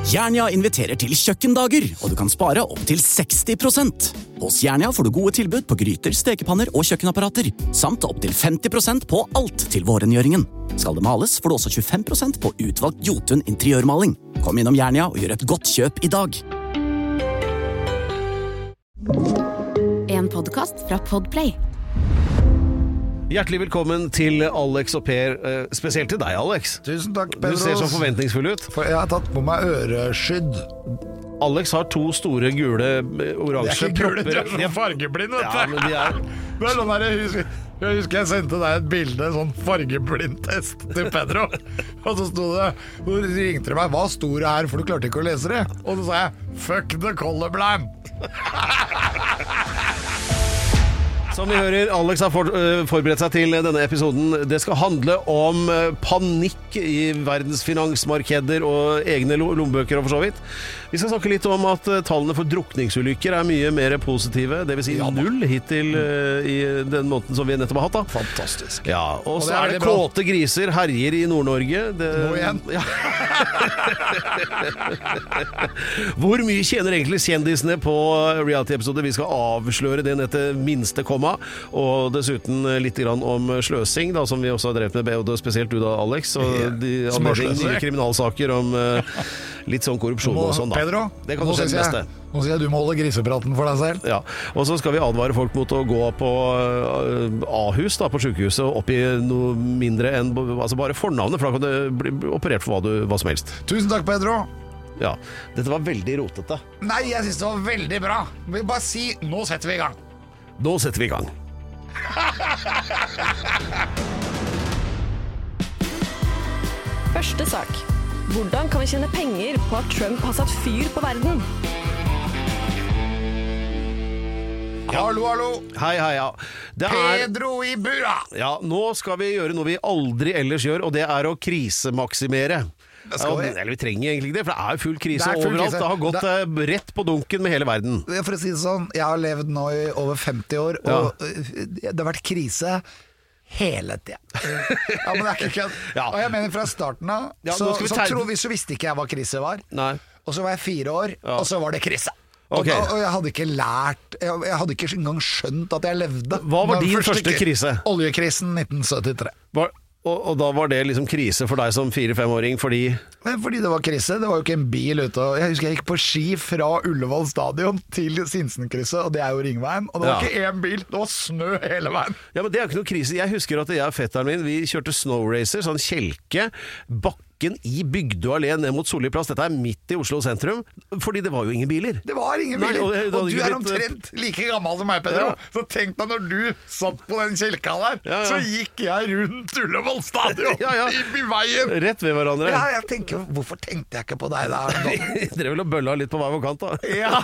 Jernia inviterer til kjøkkendager, og du kan spare opp til 60%. Hos Jernia får du gode tilbud på gryter, stekepanner og kjøkkenapparater, samt opp til 50% på alt til vårrengjøringen. Skal det males, får du også 25% på utvalgt Jotun interiørmaling. Kom innom Jernia og gjør et godt kjøp i dag. En podcast fra Podplay. Hjertelig velkommen til Alex og Per, spesielt til deg, Alex. Tusen takk, Pedro. Du ser så forventningsfull ut. For jeg har tatt på meg øreskydd. Alex har 2 store gule, oransje propper. De er så fargeblind, vet du. Ja, men de er... Det er sånn der, jeg husker jeg sendte deg et bilde, sånn fargeblindtest til Pedro. Og så sto det, så ringte de meg, hva sto det her, for du klarte ikke å lese det. Og så sa jeg, fuck the colorblind. Som vi hører, Alex har forberedt seg til denne episoden. Det skal handle om panikk i verdens finansmarkeder og egne lommebøker og for så vidt. Vi skal snakke litt om at tallene for drukningsulykker er mye mer positive, det vil si 0 hittil i den måneden som vi nettopp har hatt. Da. Fantastisk. Ja, og så er det kåte griser herjer i Nord-Norge. Nå igjen. Ja. Hvor mye tjener egentlig kjendisene på reality-episoder? Vi skal avsløre det ned til minste komma, og dessuten litt grann om sløsing, da, som vi også har drevet med, og spesielt du da, Alex, og de nye kriminalsaker om litt sånn korrupsjon og sånn da. Pedro, det kan du se det beste. Nå sier jeg du må holde grisepraten for deg selv. Ja, og så skal vi advare folk mot å gå på Ahus da, på sykehuset opp i noe mindre enn altså bare fornavnet, for da kan det bli operert for hva som helst. Tusen takk, Pedro. Ja, dette var veldig rotete. Nei, jeg synes det var veldig bra. Vi bare si, nå setter vi i gang. Nå setter vi i gang. Første sak. Hvordan kan vi tjene penger på at Trump har satt fyr på verden? Ja. Hallo. Hei, ja. Pedro i bura. Ja, nå skal vi gjøre noe vi aldri ellers gjør, og det er å krisemaksimere. Eller vi trenger egentlig ikke det, for det er full krise overalt. Det har gått rett på dunken med hele verden. For å si det sånn, jeg har levd nå i over 50 år, og det har vært krise hele tiden. Ja, men det er ikke kødd. Ja. Og jeg mener fra starten av, så visste ikke jeg hva krise var. Nei. Og så var jeg 4 år, og så var det krise. Okay. Og jeg hadde ikke lært, jeg hadde ikke engang skjønt at jeg levde. Hva var din første krise? Oljekrisen 1973. Og da var det liksom krise for deg som 4-5-åring, fordi det var krise, det var jo ikke en bil ute. Jeg husker jeg gikk på ski fra Ullevål stadion til Sinsenkrysset, og det er jo ringveien, og det var ikke en bil, det var snø hele veien. Ja, men det er jo ikke noe krise. Jeg husker at jeg og fetteren min, vi kjørte snowracer, sånn kjelke, bakken i Bygdø allé ned mot Solli plass. Dette er midt i Oslo sentrum, fordi det var jo ingen biler. Det var ingen biler, og du er omtrent like gammel som meg, Pedro. Ja. Så tenk deg når du satt på den kjelka der, så gikk jeg rundt Ullevål stadion i veien. Rett ved hverandre. Ja, jeg tenker, hvorfor tenkte jeg ikke på deg der? Dere vil ha bølla litt på hver vår kant da. Ja.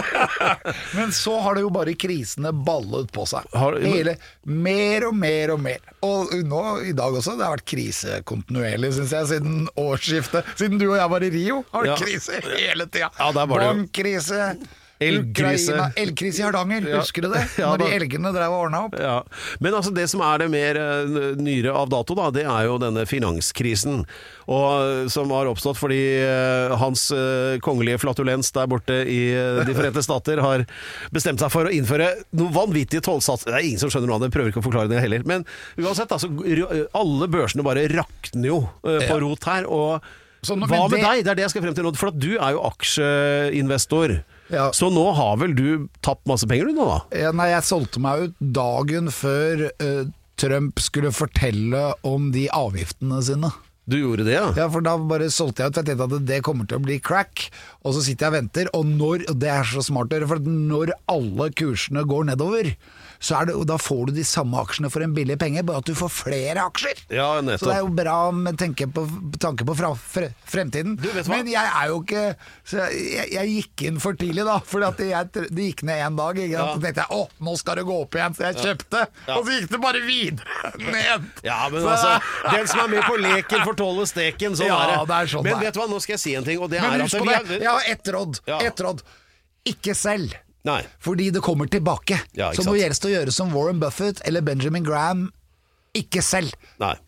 Men så har det jo bare krisene ballet på seg. Mer og mer. Og nå i dag også, det har vært krise kontinuerlig, synes jeg, siden årsskiftet. Siden du og jeg var i Rio, har det krise hele tiden. Ja, bankkrise, elgkrise i Hardanger, husker du det? Når de elgene drev og ordnet opp. Ja. Men altså det som er det mer nyere av dato da, det er jo denne finanskrisen, og som har oppstått fordi hans kongelige flatulens der borte i de Forente Stater har bestemt seg for å innføre noen vanvittige tollsatser. Det er ingen som skjønner noe av det, prøver ikke å forklare det heller. Men uansett, altså, alle børsene bare rakner jo på rot her, og hva med deg? Det er det jeg skal frem til nå, for at du er jo aksjeinvestor. Ja. Så nå har vel du tapt masse penger du nå da? Ja, nei, jeg solgte meg ut dagen før Trump skulle fortelle om de avgiftene sine. Du gjorde det, ja? Ja, for da bare solgte jeg ut, for jeg tenkte at det kommer til å bli crack, og så sitter jeg og venter, og det er så smart å gjøre, for når alle kursene går nedover, så da får du de samme aksjene for en billig penge, bare at du får flere aksjer. Ja, nettopp. Så det er jo bra med tanke på fremtiden. Men jeg er jo ikke, så jeg gikk inn for tidlig da, for det gikk ned en dag, så tenkte jeg, nå skal det gå opp igjen, så jeg kjøpte, og så gikk det bare videre ned. Ja, men altså, den som er med på leken fortåler steken, sånn er det. Det er sånn. Men vet du hva, nå skal jeg si en ting, og det men husk på det, jeg har ett råd, ikke selv. Nei. Fordi det kommer tilbake. Så nå gjelder det å gjøre som Warren Buffett eller Benjamin Graham. Ikke selv. Nei.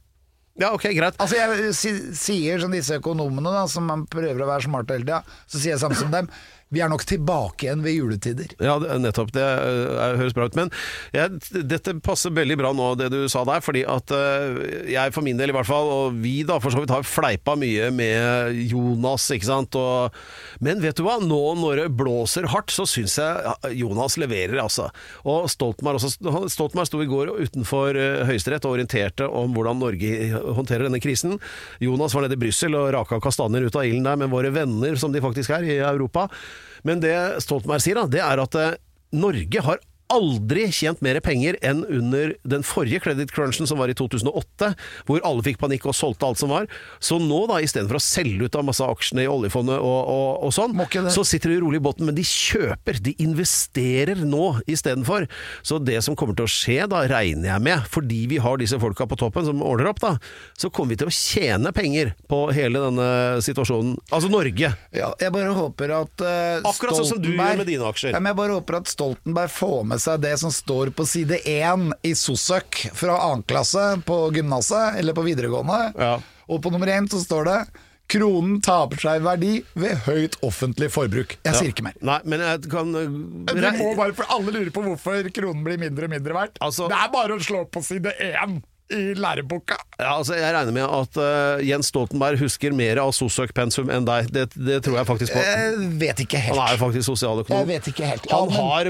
Ja, ok, greit. Altså jeg sier som disse økonomene da, som man prøver å være smarte hele tiden, så sier jeg samme som dem. Vi er nok tilbake igjen ved juletider. Ja, nettopp. Det høres bra ut. Men dette passer veldig bra nå, det du sa der, fordi at jeg for min del i hvert fall, og vi da for så vidt har fleipa mye med Jonas, ikke sant? Men vet du hva? Nå når det blåser hardt, så synes jeg Jonas leverer, altså. Og Stoltenberg sto i går utenfor Høyesterett og orienterte om hvordan Norge håndterer denne krisen. Jonas var nede i Brussel og raka kastanjer ut av ilden der med våre venner, som de faktisk er i Europa. Men det Stoltenberg sier da, det er at Norge har aldri tjent mer penger enn under den forrige credit crunchen som var i 2008, hvor alle fikk panikk og solgte alt som var. Så nå da, i stedet for å selge ut av masse aksjene i oljefondet og sånn, så sitter de rolig i båten, men de kjøper, de investerer nå i stedet for. Så det som kommer til å skje da, regner jeg med, fordi vi har disse folka på toppen som ordner opp da, så kommer vi til å tjene penger på hele denne situasjonen. Altså Norge. Ja, jeg bare håper at akkurat sånn som du gjør med dine aksjer. Ja, men jeg bare håper at Stoltenberg får med seg det som står på side 1 i SOSØK fra 2. klasse på gymnaset eller på videregående. Ja. Og på nummer 1 så står det: kronen taper seg verdi ved høyt offentlig forbruk. Jeg sier ikke mer. Nei, men jeg kan Det må bare, for alle lurer på hvorfor kronen blir mindre og mindre verdt. Altså, det er bare å slå på side 1 i læreboka. Ja, altså jeg regner med at Jens Stoltenberg husker mer av SOSØK-pensum enn deg. Det tror jeg faktisk på. Jeg vet ikke helt. Han er jo faktisk sosialøkonom. Jeg vet ikke helt. Han har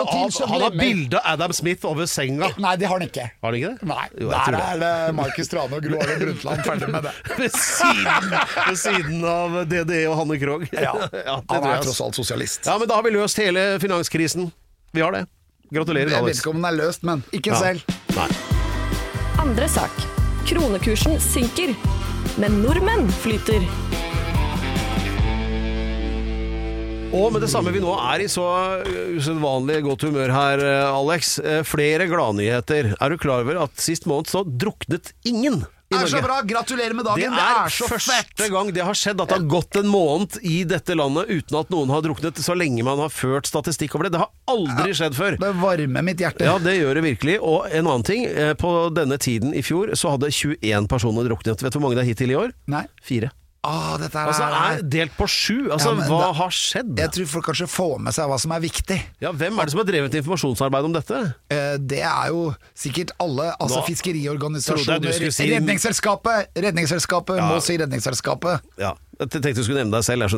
bilde av Adam Smith over senga. Nei, det har han ikke. Har han ikke det? Nei, jo, der er det Markus Trane og Gro Harlem Brundtland ferdig med det. ved siden av DDE og Hanne Krogh. Ja, han er tross alt sosialist. Ja, men da har vi løst hele finanskrisen. Vi har det. Gratulerer, Alex. Jeg vet ikke om den er løst, men ikke selv. Nei. Andre sak. Kronekursen synker, men nordmenn flyter. Og med det samme vi nå er i så usedvanlig godt humør her, Alex. Flere gladnyheter. Er du klar over at sist måned så druknet ingen? Det er så bra, gratulerer med dagen. Det er så første gang det har skjedd at det har gått en måned i dette landet uten at noen har druknet, så lenge man har ført statistikk over det. Det har aldri skjedd før. Det varmer mitt hjerte. Ja, det gjør det virkelig. Og en annen ting, på denne tiden i fjor så hadde 21 personer druknet. Vet du hvor mange det er hittil i år? Nei. 4. Dette altså er delt på 7. Altså, hva har skjedd? Jeg tror folk kanskje får med seg hva som er viktig. Ja, hvem er det som har drevet informasjonsarbeid om dette? Det er jo sikkert alle, altså fiskeriorganisasjoner. Redningsselskapet må si Redningsselskapet. Ja. Jeg tenkte du skulle nevne deg selv.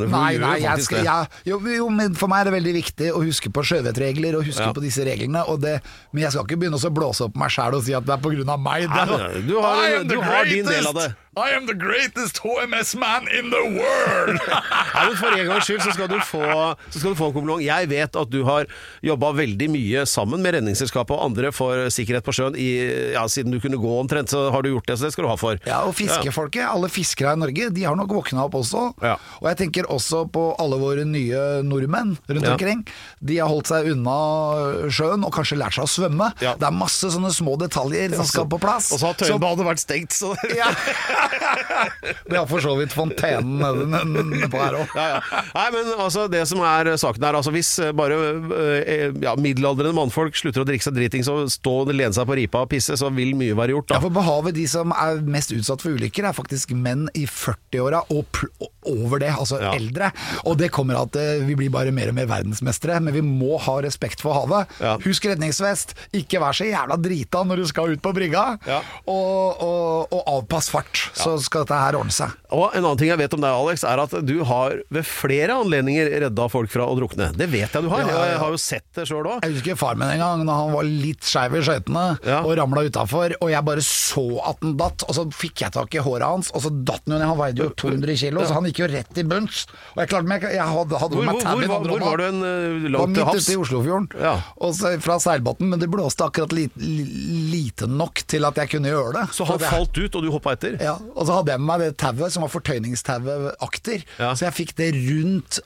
Men for meg er det veldig viktig å huske på sjøvettregler og huske på disse reglene, men jeg skal ikke begynne å blåse opp meg selv og si at det er på grunn av meg. Du har din del av det. I am the greatest HMS-man in the world. For en gangs skyld så skal du få en kompliment. Jeg vet at du har jobbet veldig mye sammen med Redningsselskapet og andre for sikkerhet på sjøen siden du kunne gå omtrent, så har du gjort det, så det skal du ha for. Ja, og fiskefolket, alle fiskere i Norge, de har nok våknet opp også. Ja. Og jeg tenker også på alle våre nye nordmenn rundt omkring. De har holdt seg unna sjøen og kanskje lært seg å svømme. Ja. Det er masse sånne små detaljer som skal på plass. Og så har tøybadet vært stengt, så ja. Det har for så vidt fontenen nede på her også. Nei, men altså, det som er saken her, altså, hvis bare middelaldrende mannfolk slutter å drikke seg driting, så stå og lene seg på ripa og pisse, så vil mye være gjort da. Ja, for behavet de som er mest utsatt for ulykker er faktisk menn i 40-åra og over det, altså eldre. Og det kommer at vi blir bare mer og mer verdensmestere, men vi må ha respekt for havet. Ja. Husk redningsvest, ikke vær så jævla drita når du skal ut på brygga, og avpass fart, så skal dette her ordne seg. Og en annen ting jeg vet om deg, Alex, er at du har ved flere anledninger redda folk fra å drukne. Det vet jeg du har. Jeg har jo sett det selv også. Jeg husker far min en gang, når han var litt skeiv i skøytene og ramlet utenfor, og jeg bare så at han datt, og så fikk jeg tak i håret hans, og så datt han jo ned, han veide jo 200 kilo, så han gikk jo rett i bunns. Og jeg klarte meg, jeg hadde meg tab i andre hånda. Hvor var du langt til havs? Midt ute i Oslofjorden, og så fra seilbåten, men det blåste akkurat lite nok til at jeg kunne gjøre det. Så han falt ut, og du hoppet etter? Ja, og så hadde jeg med meg det tauet som var fortøyningstauet akter, så jeg fikk det rundt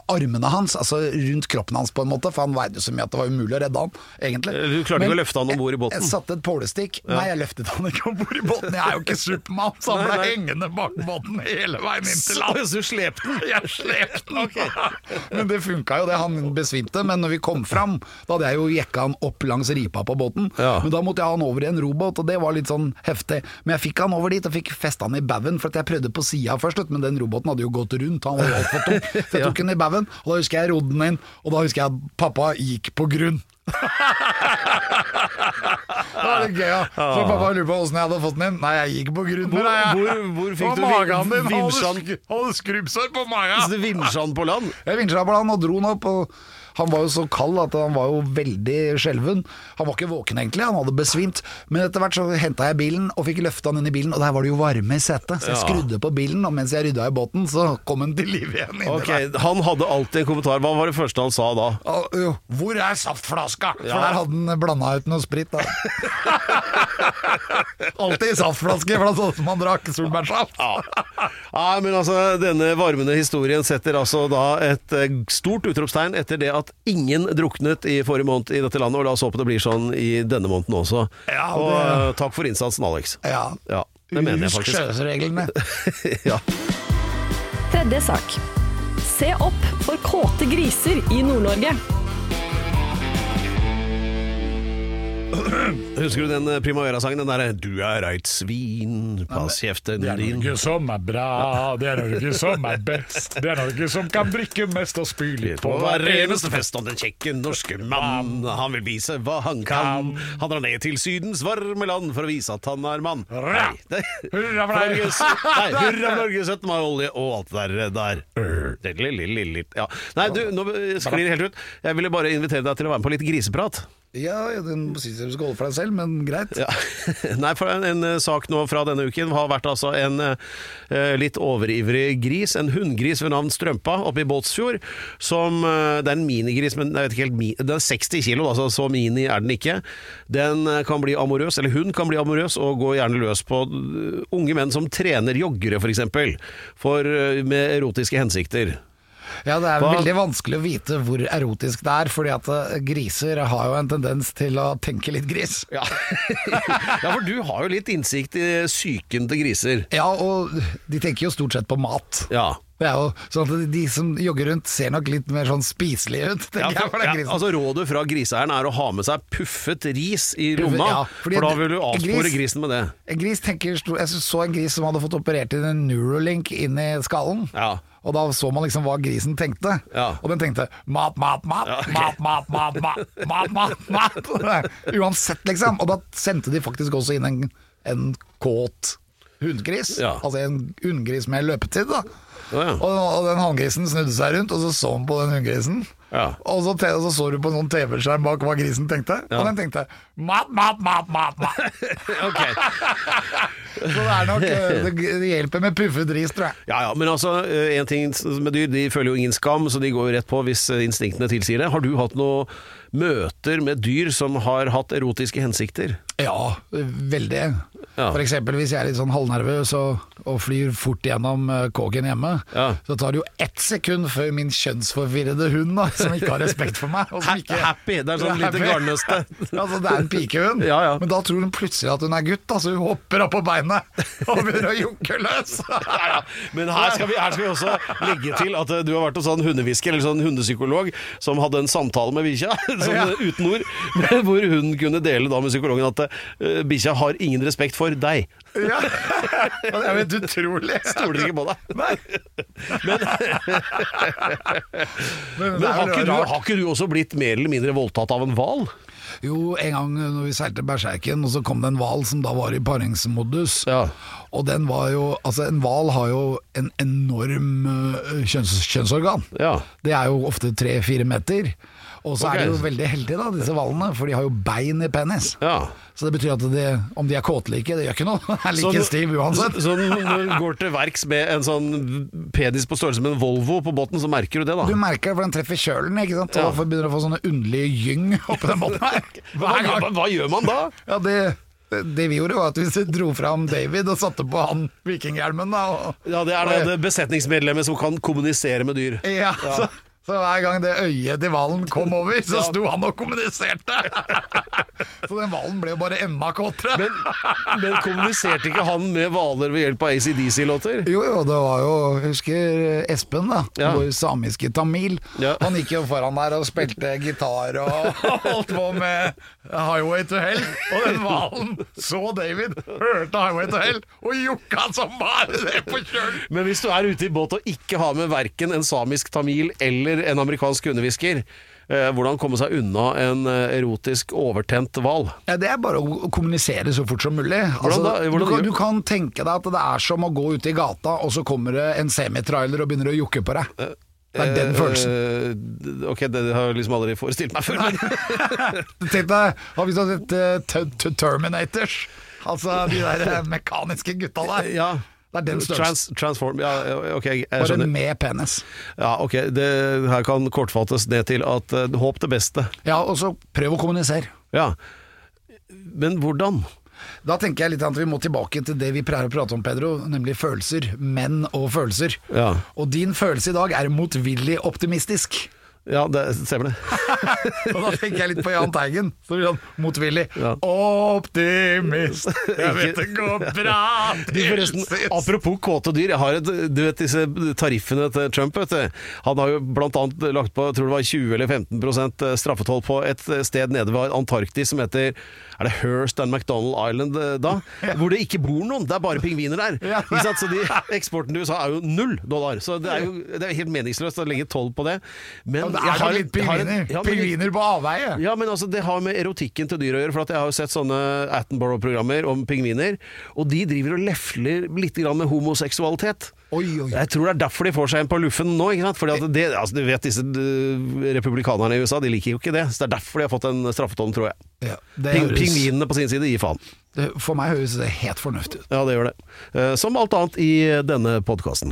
armene hans, altså rundt kroppen hans på en måte, for han veide så mye at det var umulig å redde han, egentlig. Du klarte ikke å løfte han om bord i båten? Jeg satte et pålestikk. Nei, jeg løftet han ikke om bord i båten. Jeg er jo ikke Superman, så han ble hengende bak båten hele veien inn til land. Så du slepte den? Jeg slepte den. Okay. Men det funka jo det, han besvimte. Men når vi kom fram, da hadde jeg jo jekka han opp langs ripa på båten. Men da måtte jeg ha han over i en robåt, og det var litt sånn heftig. Men jeg fikk han over dit og fikk festet han i bauen, for at jeg prøvde på siden først, men den robåten hadde jo gått rundt, han var jo alt for tung. Så jeg tok den i bauen, og da husker jeg rodde den inn, og da husker jeg at pappa gikk på grunn. Det var litt gøy, ja. Så pappa lurer på hvordan jeg hadde fått den inn. Nei, jeg gikk på grunn. Hvor fikk du vinsjan? Hadde skrubbsår på magen. Så du vinsjan på land? Jeg vinsja på land og dro den opp, og han var jo så kald at han var jo veldig skjelven. Han var ikke våken egentlig, han hadde besvimt. Men etter hvert så hentet jeg bilen og fikk løftet han inn i bilen, og der var det jo varme i setet. Så jeg skrudde på bilen, og mens jeg rydda i båten, så kom han til liv igjen inni der. Han hadde alltid en kommentar. Hva var det første han sa da? Hvor er saftflaska? For der hadde han blandet ut noe sprit da. Alltid saftflaske, for det er sånn som han drakk solbærsaft. Men altså, denne varmende historien setter altså da et stort utropstegn etter det at ingen druknet i forrige måned i dette landet, og la oss håpe det blir sånn i denne måneden også. Og takk for innsatsen, Alex. Ja, det mener jeg faktisk. Husk sjøreglene. Tredje sak. Se opp for kåte griser i Nord-Norge. Husker du den Primavera-sangen? Den der «Du er eit svin, pass kjeften din». Det er Norge som er bra, det er Norge som er best, det er Norge som kan drikke mest og spy litt på hver eneste fest. Og den kjekke norske mann, han vil vise hva han kan. Han drar ned til Sydens varme land for å vise at han er mann. Hurra for Norge! Hurra for Norge, 17 mai olje og alt det der. Ja. Nei, du, nå sklir det helt ut. Jeg ville bare invitere deg til å være med på litt griseprat. Ja, den synes jeg du skal holde for deg selv, men greit. Nei, for en sak nå fra denne uken har vært altså en litt overivrig gris, en hundgris ved navn Strømpa oppe i Båtsfjord, som, det er en minigris, men jeg vet ikke helt, den er 60 kilo, altså så mini er den ikke. Den kan bli amorøs, eller hun kan bli amorøs, og gå gjerne løs på unge menn som trener joggere for eksempel, med erotiske hensikter. Ja, det er veldig vanskelig å vite hvor erotisk det er, fordi at griser har jo en tendens til å tenke litt gris. Ja, for du har jo litt innsikt i psyken til griser. Ja, og de tenker jo stort sett på mat. Ja. Det er jo sånn at de som jogger rundt ser nok litt mer sånn spiselige ut, tenker jeg, for den grisen. Altså rådet fra griseeieren er å ha med seg puffet ris i lomma, for da vil du avspore grisen med det. En gris tenker, jeg så en gris som hadde fått operert inn en Neuralink inn i skallen. Ja. Og da så man liksom hva grisen tenkte. Ja. Og den tenkte mat, mat, mat, ja, okay. mat. Uansett, liksom. Og da sendte de faktisk også inn en kåt hundgris. Ja. Altså en hundgris med løpetid, da. Oh, ja. Og den hanngrisen snudde seg rundt, og så så han på den hundgrisen. Ja. Og så du på en sånn TV-skjerm bak hva grisen tenkte. Ja. Og den tenkte mat. Okay. Så det er nok det hjelper med puffet ris, tror jeg. Ja, men altså, en ting med dyr, de føler jo ingen skam, så de går jo rett på hvis instinktene tilsier det. Har du hatt noe møter med dyr som har hatt erotiske hensikter? Ja, veldig. Ja. For eksempel hvis jeg er litt sånn halvnervøs og flyr fort gjennom kåken hjemme, så tar det jo 1 sekund før min kjønnsforvirrede hund, da, som ikke har respekt for meg. Happy, det er sånn lite garnnøste. Altså, det er en pikehund, men da tror hun plutselig at hun er gutt, da, så hun hopper opp på beinet og begynner å jokke løs. Men her skal vi også legge til at du har vært hos sånn hundehvisker, eller sånn hundepsykolog, som hadde en samtale med bikkja, uten ord, hvor hun kunne dele da med psykologen at bikkja har ingen respekt for deg. Ja, det er jo utrolig. Stoler ikke på deg. Nei. Men har ikke du også blitt mer eller mindre voldtatt av en hval? Jo, en gang når vi seilte Berserken, og så kom det en hval som da var i paringsmodus. Ja. Og den var jo, altså en hval har jo en enorm kjønnsorgan. Ja. Det er jo ofte 3-4 meter. Og så er de jo veldig heldige da, disse hvalene, for de har jo bein i penis. Ja. Så det betyr at om de er kåtlike, det gjør ikke noe. Det er like stiv uansett. Så når du går til verks med en sånn penis på størrelse med en Volvo på båten, så merker du det da? Du merker det, for den treffer kjølen, ikke sant? Og da begynner du å få sånne underlige gyng oppi den båten her. Hva gjør man da? Ja, det vi gjorde var at vi dro fram David og satte på han vikinghjelmen da. Ja, det er det besetningsmedlemmet som kan kommunisere med dyr. Ja, Så hver gang det øyet til hvalen kom over, så sto han og kommuniserte. Så den hvalen ble jo bare enda kåtere. Men kommuniserte ikke han med hvaler ved hjelp av AC/DC-låter? Jo, det var jo, jeg husker Espen da, vår samiske tamil. Han gikk jo foran der og spilte gitar og holdt på med Highway to Hell. Og den hvalen så David, hørte Highway to Hell, og jukka som bare det på kjølen. Men hvis du er ute i båt og ikke har med hverken en samisk tamil eller en amerikansk hundehvisker, hvordan komme seg unna en erotisk overtent hval? Ja, det er bare å kommunisere så fort som mulig. Du kan tenke deg at det er som å gå ut i gata, og så kommer det en semitrailer og begynner å jukke på deg. Det er den følelsen. Ok, det har jeg liksom aldri forestilt meg før. Tenk deg, hvis du har sett Terminators, altså de der mekaniske gutta der. Ja. Det er den størrelsen. Transform, ja, ok, jeg bare skjønner. med penis. Ja, ok, det her kan kortfattes ned til at håp det beste. Ja, og så prøv å kommunisere. Ja, men hvordan? Da tenker jeg litt at vi må tilbake til det vi pleier å prate om, Pedro, nemlig følelser, menn og følelser. Ja. Og din følelse i dag er motvillig optimistisk. Ja, det stemmer det. Og da tenker jeg litt på Jahn Teigen, så blir han motvillig. Ja. Optimist, jeg vet det går bra. Forresten, apropos kåte dyr, jeg har du vet disse tariffene til Trump, vet du. Han har jo blant annet lagt på, jeg tror det var 20 eller 15% straffetoll på et sted nede ved Antarktis som heter, er det Hearst and McDonald Island da? Hvor det ikke bor noen, det er bare pingviner der. Så eksporten til USA er jo $0, så det er helt meningsløst å legge toll på det. Men det er jo litt pingviner på avveie. Ja, men altså, det har med erotikken til dyr å gjøre, for at jeg har jo sett sånne Attenborough-programmer om pingviner, og de driver og lefler litt grann med homoseksualitet. Oi. Jeg tror det er derfor de får seg en på luffen nå, ikke sant? Fordi at du vet disse republikanerne i USA, de liker jo ikke det, så det er derfor de har fått en straffetoll, tror jeg. Ja, pingvinene på sin side gir faen. For meg høres det helt fornuftig ut. Ja, det gjør det. Som alt annet i denne podcasten.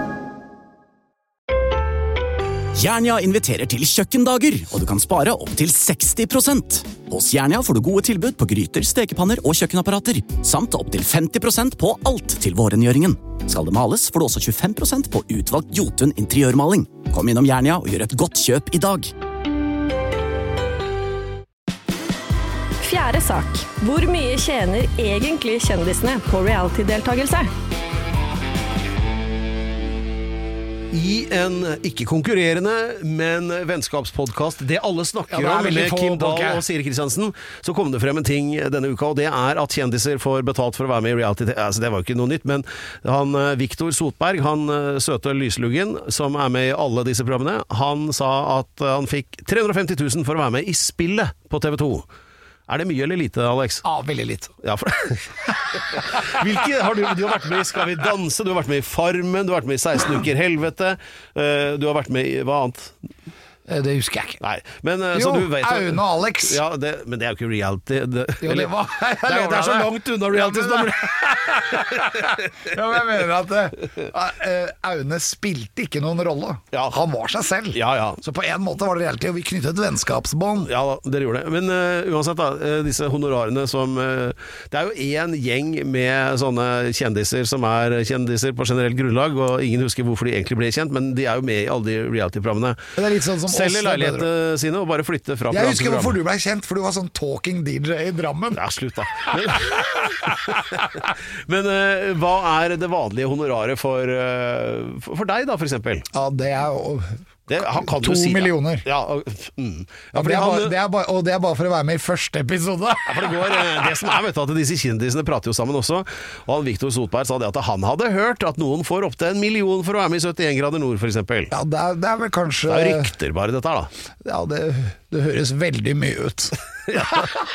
Jernia inviterer til kjøkkendager, og du kan spare opp til 60%. Hos Jernia får du gode tilbud på gryter, stekepanner og kjøkkenapparater, samt opp til 50% på alt til vårrengjøringen. Skal det males, får du også 25% på utvalgt Jotun interiørmaling. Kom innom Jernia og gjør et godt kjøp i dag. Fjerde sak. Hvor mye tjener egentlig kjendisene på reality-deltagelse? I en ikke-konkurrerende, men vennskapspodcast, det alle snakker om med Kim Dahl og Siri Kristiansen, så kom det frem en ting denne uka, og det er at kjendiser får betalt for å være med i reality. Altså, det var jo ikke noe nytt, men han Victor Sotberg, han søte lysluggen, som er med i alle disse programmene, han sa at han fikk 350 000 for å være med i Spillet på TV 2. Er det mye eller lite, Alex? Ja, veldig lite. Ja, du har vært med i Skal vi danse, du har vært med i Farmen, du har vært med i 16 uker helvete, du har vært med i hva annet? Det husker jeg ikke. Nei, men, jo, så du vet, Aune og Alex. Ja, men det er jo ikke reality. Det er så langt unna reality. Ja, men jeg mener at Aune spilte ikke noen rolle. Ja. Han var seg selv. Ja. Så på en måte var det reality, og vi knyttet et vennskapsbånd. Ja, dere gjorde det. Men uansett da, disse honorarene som det er jo en gjeng med sånne kjendiser som er kjendiser på generelt grunnlag, og ingen husker hvorfor de egentlig ble kjent, men de er jo med i alle de reality-programmene. Det er litt sånn som selger leilighetene sine og bare flytte fra program til program. Jeg husker hvorfor du ble kjent, for du var sånn talking DJ i Drammen. Ja, slutt da. Men hva er det vanlige honoraret for deg da, for eksempel? Ja, det er jo 2 millioner. Ja, og det er bare for å være med i første episode. Ja, for det som er, vet du, at disse kjendisene prater jo sammen også, og han Victor Sotberg sa det at han hadde hørt at noen får opp til 1 million for å være med i 71 grader nord, for eksempel. Ja, det er vel kanskje... Det er rykter bare dette her da. Ja, det høres veldig mye ut. Ja.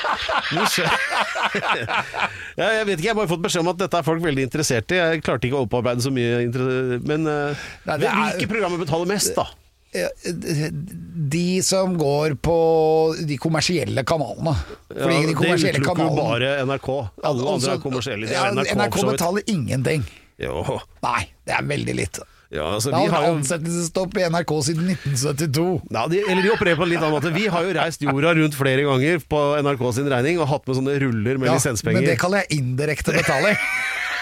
Jeg vet ikke, jeg har bare fått beskjed om at dette er folk veldig interessert i. Jeg klarte ikke å opparbeide så mye men hvilke programmer betaler mest da? De som går på de kommersielle kanalene. Fordi de kommersielle det utelukker jo bare NRK. Alle andre er kommersielle. NRK betaler ingenting. Jo. Nei, det er veldig lite. Ja, altså, det har ansettelsesstopp i NRK siden 1972. Ja, de opererer på en litt annen måte. Vi har jo reist jorda rundt flere ganger på NRK sin regning og hatt med sånne ruller med lisenspenger. Men det kaller jeg indirekte betaling.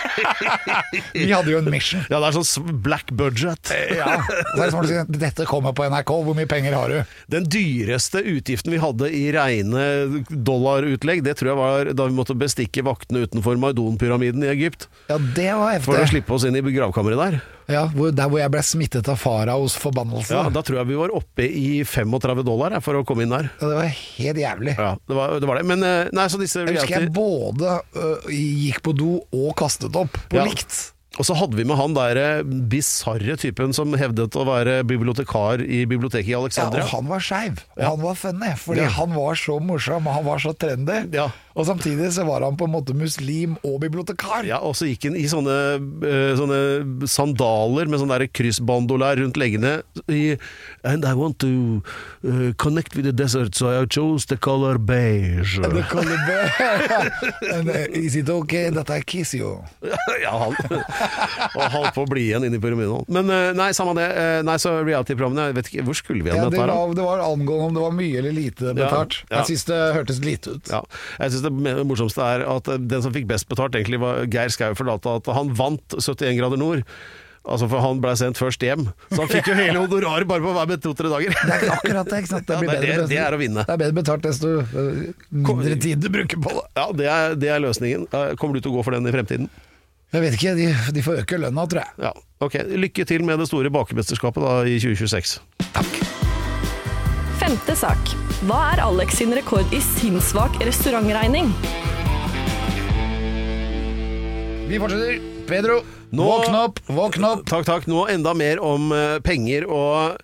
Vi hadde jo en mission. Ja, det er sånn black budget. Ja, så er det som å si, dette kommer på NRK, hvor mye penger har du? Den dyreste utgiften vi hadde i reine dollarutlegg, det tror jeg var da vi måtte bestikke vaktene utenfor Maidon-pyramiden i Egypt. Ja, det var For å heftig. slippe oss inn i gravkammeret der. Ja, der hvor jeg ble smittet av faraos forbannelse. Ja, da tror jeg vi var oppe i $35 for å komme inn der. Ja, det var helt jævlig. Ja, det var det. Men nei, så disse Jeg husker jeg både gikk på do og kastet opp på Ja. likt. Og så hadde vi med han der bizarre typen som hevdet å være bibliotekar i biblioteket i Ja, Alexandria. og han var skeiv, og Ja. han var funny, fordi Ja. han var så morsom, og han var så trendy. Ja. Og samtidig så var han på en måte muslim og bibliotekar. Ja, og så gikk han i sånne sandaler med sånn der kryssbandoler rundt leggene. And I want to connect with the desert, so I chose the color beige. And the color beige. And, is it okay that I kiss you? Ja, han og holdt på å bli igjen inne i pyramiden. Men nei, samme det. Nei, så reality-programmene, jeg vet ikke, hvor skulle vi igjen Ja, med det dette her? var, det var angående om det var mye eller lite betalt. Ja. Jeg synes det hørtes lite ut. Ja, jeg synes det morsomste er at den som fikk best betalt egentlig var Geir Skau, fortalte at han vant 71 grader nord. Altså for han ble sendt først hjem. Så han fikk jo hele honoraret bare på hver med 2-3 dager. Det er akkurat det, ikke sant? Ja, blir det er å vinne. Det er bedre betalt desto mindre tid du bruker på det. Ja, det er løsningen. Kommer du til å gå for den i fremtiden? Jeg vet ikke, de får øke lønna, tror jeg. Ja, ok. Lykke til med det store bakemesterskapet da i 2026. Femte sak. Hva er Alex sin rekord i sinnssvak restaurantregning? Vi fortsetter. Pedro, Nå- våkn opp. Takk. Nå enda mer om penger og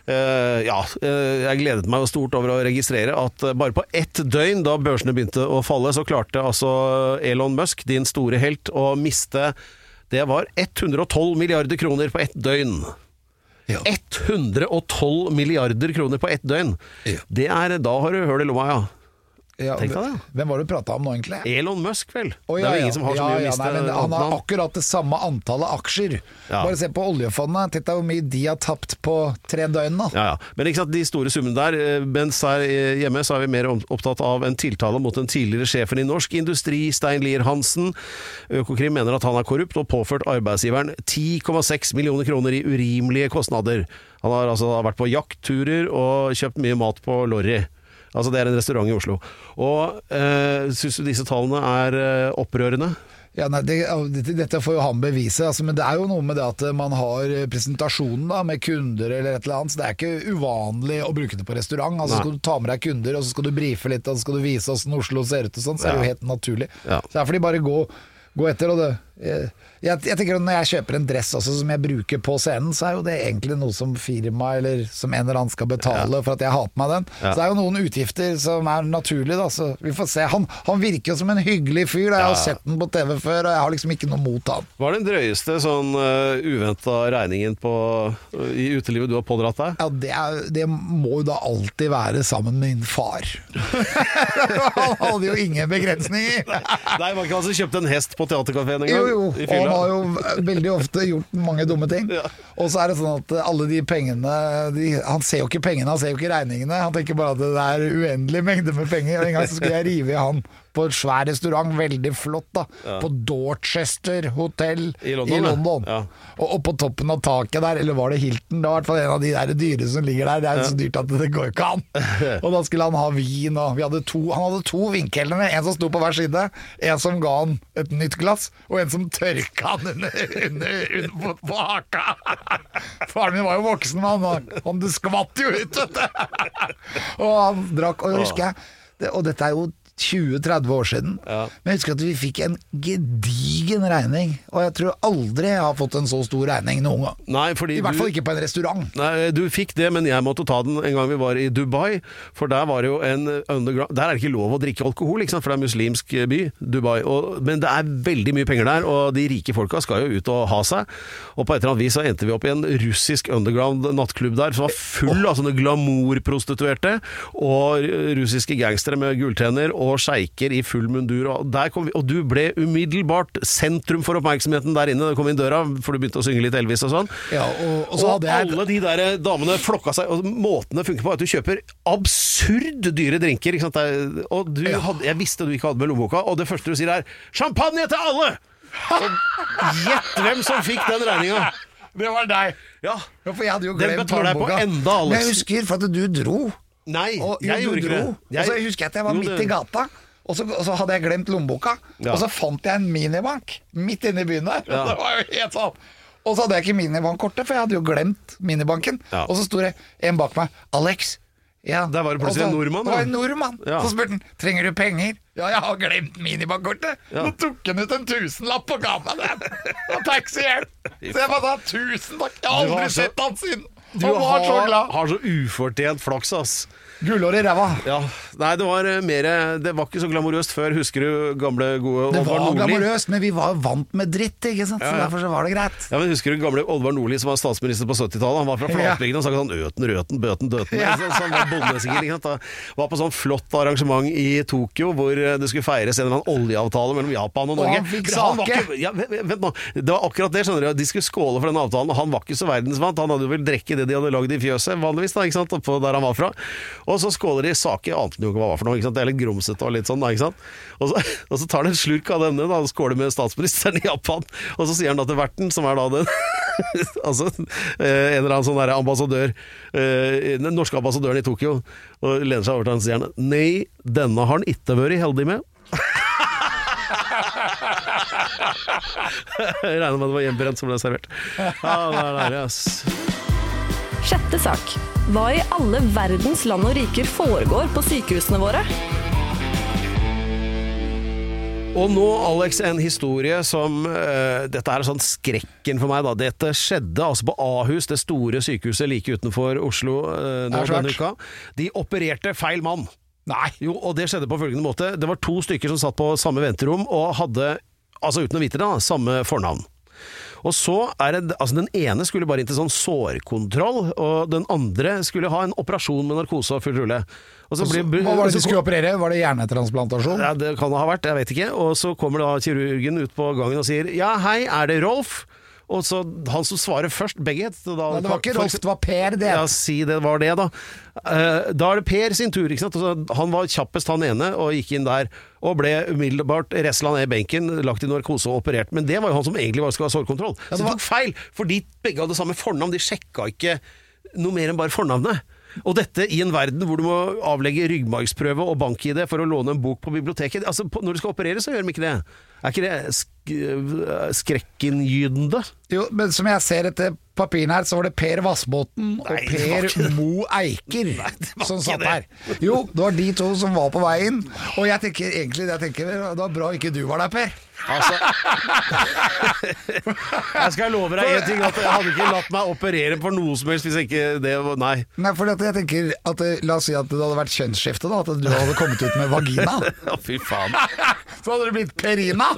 jeg gledet meg jo stort over å registrere at bare på ett døgn, da børsene begynte å falle, så klarte altså Elon Musk, din store helt, å miste, det var 112 milliarder kroner på ett døgn. Ja. 112 milliarder kroner på ett døgn. Ja. Det er, da har du hørt i lomma, ja. Ja, Tenk deg det. Hvem var det du pratet om nå, egentlig? Elon Musk, vel? Å, Det er jo ingen som har så mye å miste. nei, men han har annet. akkurat det samme antallet aksjer. Ja. Bare se på oljefondet. Tenk deg hvor mye de har tapt på 3 døgn nå. Ja. Men ikke sant, de store summene der, mens her hjemme så er vi mer opptatt av en tiltale mot den tidligere sjefen i Norsk Industri, Stein Lier Hansen. Økokrim mener at han er korrupt og påført arbeidsgiveren 10,6 millioner kroner i urimelige kostnader. Han har altså vært på jaktturer og kjøpt mye mat på Lorry. Altså det er en restaurant i Oslo. Og synes du disse tallene er opprørende? Ja, nei, dette får jo han bevise, altså, men det er jo noe med det at man har presentasjonen da, med kunder eller et eller annet, så det er ikke uvanlig å bruke det på restaurant. Altså, skal du ta med deg kunder, og så skal du brife litt, og så skal du vise hvordan Oslo ser ut og sånn, så er det jo helt naturlig. Ja. Så det er fordi bare gå etter, og det... Jeg tenker at når jeg kjøper en dress også, som jeg bruker på scenen, så er jo det egentlig noe som firma eller som en eller annen skal betale for at jeg har på meg den. Ja. Så det er jo noen utgifter som er naturlige da, så vi får se. Han virker jo som en hyggelig fyr, da. Jeg har sett den på TV før, og jeg har liksom ikke noe mot han. Hva er den drøyeste sånn uventet regningen i utelivet du har pådratt deg? Ja, det må jo da alltid være sammen med min far. Han hadde jo ingen begrensninger. Nei, var ikke han som kjøpte en hest på teaterkaféen en gang? Jo, I og fylla? han har jo veldig ofte gjort mange dumme ting. Ja. Og så er det sånn at alle de pengene han ser jo ikke pengene, han ser jo ikke regningene. Han tenker bare at det er uendelig mengde med penger. Og en gang så skulle jeg rive i han på en svær restaurant, veldig flott da, på Dorchester Hotel I London, ja. Og oppå toppen av taket der, eller var det Hilton? Det var i hvert fall en av de der dyre som ligger der. Det er jo så dyrt at det går jo ikke an. Og da skulle han ha vin, og han hadde to vinkelnere, en som sto på hver side, en som ga han et nytt glass, og en som tørka han under på haka. Faren min var jo voksen, men han skvatt jo ut, vet du. Og han drakk, og husker jeg, og dette er jo 20-30 år siden. Ja. Men jeg husker at vi fikk en gedigen regning, og jeg tror aldri jeg har fått en så stor regning noen gang. Nei, fordi I hvert fall ikke på en restaurant. Nei, du fikk det, men jeg måtte ta den en gang vi var i Dubai, for der var det jo en underground. Der er det ikke lov å drikke alkohol, ikke sant? For det er muslimsk by, Dubai. Men det er veldig mye penger der, og de rike folka skal jo ut og ha seg. Og på et eller annet vis så endte vi opp i en russisk underground nattklubb der, som var full av sånne glamour-prostituerte, og russiske gangstere med gulltenner, og sjeiker i full mundur, og der kom vi, og du ble umiddelbart sentrum for oppmerksomheten der inne. Du kom inn døra, for du begynte å synge litt Elvis og sånn. Ja, og så hadde jeg... alle de der damene flokka seg, og måten det funker på er at du kjøper absurd dyre drinker, ikke sant? Og jeg visste du ikke hadde med lommeboka, og det første du sier er 'champagne til alle!' Og gjett hvem som fikk den regninga. Det var deg. Ja, For jeg hadde jo den glemt betaler jeg på lommeboka. enda, Alex. Men jeg husker for at du dro. Nei, Og jeg gjorde ikke det. Og så husker jeg at jeg var midt i gata. Og så hadde jeg glemt lommeboka. Ja. Og så fant jeg en minibank midt inne i byen der. Ja. Det var jo helt sånn. Og så hadde jeg ikke minibankkortet, for jeg hadde jo glemt minibanken. Ja. Og så sto det en bak meg. Alex. Ja. Der var det plutselig en nordmann, Det var da. en nordmann. Ja. Så spurte han, trenger du penger? Ja, jeg har glemt minibankkortet. Ja. Så tok han ut en 1000-lapp og ga meg den. Og taxihjelp. Så jeg bare sa 1000 takk. Jeg har Du har aldri så- sett han siden. Du Han var så glad. har så ufortjent flaks, ass. Gullår i ræva. Ja, nei, det var det var ikke så glamorøst før. Husker du gamle, gode Det Oddvar var Nordli? glamorøst, men vi var vant med dritt, ikke sant? Så Ja, ja. derfor så var det greit. Ja, men Husker du gamle Oddvar Nordli som var statsminister på 70-tallet? Han var fra Flatbygden og sa sånn Øten, Røten, Bøten, Døten. Ja. Så han var bonde sikkert, ikke sant? Han var på sånn flott arrangement i Tokyo hvor det skulle feires en eller annen oljeavtale mellom Japan og Norge. han fikk Så han var sake. ikke, ja, vent nå, det var akkurat det, skjønner du. De skulle skåle for den avtalen, og han var ikke så verdensvant. Han hadde jo vel drikke det de hadde lagd i fjøset, vanligvis, da, ikke sant? Oppå der han var fra. Og så skåler de sake, ante jo ikke hva det var for noe, ikke sant? Det er litt grumsete og litt sånn, da, ikke sant? Og så tar de en slurk av denne, da, og skåler med statsministeren i Japan, og så sier han da til verten, som er da den altså en eller annen sånn der ambassadør, den norske ambassadøren i Tokyo, og lener seg over til han og sier han, nei, denne har han ikke vært heldig med. Jeg regner med det var hjemmebrent som ble servert. Ja, det er deilig, ass. Sjette sak. Hva i alle verdens land og riker foregår på sykehusene våre? Og nå, Alex, en historie som dette er sånn skrekken for meg da. Dette skjedde altså på Ahus, det store sykehuset like utenfor Oslo nå denne uka. De opererte feil mann. Nei. Jo, og det skjedde på følgende måte. Det var 2 stykker som satt på samme venterom og hadde, altså uten å vite det da, samme fornavn. Og så er det, altså den ene skulle bare inn til sånn sårkontroll, og den andre skulle ha en operasjon med narkose og full rulle. Og så Hva var det de skulle operere? Var det hjernetransplantasjon? Ja, det kan det ha vært, jeg vet ikke. Og så kommer da kirurgen ut på gangen og sier, ja, hei, er det Rolf? Og så han som svarer først, begge da, Nei, det var ikke Rolf, det var Per det. Ja, si det var det da. Da er det Per sin tur, ikke sant? Og så, han var kjappest han ene, og gikk inn der, og ble umiddelbart resla ned i benken, lagt i narkose og operert. Men det var jo han som egentlig bare skulle ha sårkontroll. Så det tok feil, fordi begge hadde samme fornavn, de sjekka ikke noe mer enn bare fornavnet. Og dette i en verden hvor du må avlegge ryggmargsprøve og bank-ID for å låne en bok på biblioteket. Altså, når du skal operere, så gjør de ikke det. Er ikke det skrekkinngytende? Jo, men som jeg ser etter papirene her, så var det Per Vassbotn og Nei, det var Per ikke det. Mo Eiker som ikke satt det. her. Jo, det var de 2 som var på veien. Og jeg tenker egentlig det var bra ikke du var der, Per. Altså Jeg skal love deg en ting, at jeg hadde ikke latt meg operere for noe som helst hvis ikke det var Nei. Nei, for jeg tenker at la oss si at det hadde vært kjønnsskifte, da. At du hadde kommet ut med vagina. Ja, fy faen. Så hadde det blitt Perina.